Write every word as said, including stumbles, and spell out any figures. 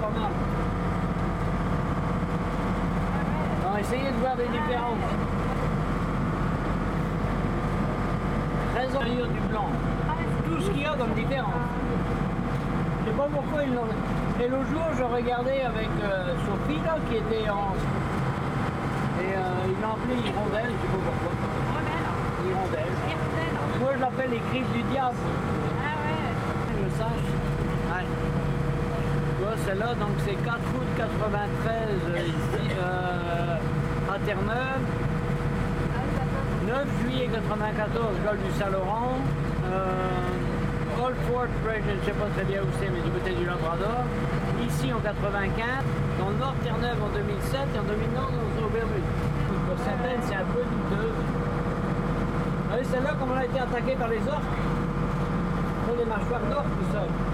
pas mal. Alors, essayez de voir des différences. Raison du blanc. Tout ce qu'il y a comme différence. Je sais pas pourquoi ils l'ont. Et l'autre jour, je regardais avec euh, Sophie là, qui était en. Et euh, il l'a appelé hirondelle, je sais pas pourquoi. Hirondelle. Hirondelle. Moi, je l'appelle les griffes du diable. Ah ouais. Je sache. Ouais. Tu vois, celle-là, donc c'est quatre août quatre-vingt-treize euh, ici, euh, à Terre-Neuve. neuf juillet quatre-vingt-quatorze, golfe du Saint-Laurent. Euh, Old Fort Bridge, je ne sais pas très bien où c'est, mais du côté du Labrador. Ici en quatre-vingt-quatre, dans le nord Terre-Neuve en deux mille sept et en deux mille neuf dans les Bermudes. Pour certaines, c'est un peu douteux. Vous voyez, celle-là, comme on a été attaqué par les orques, ce sont des mâchoires d'orques, tout ça.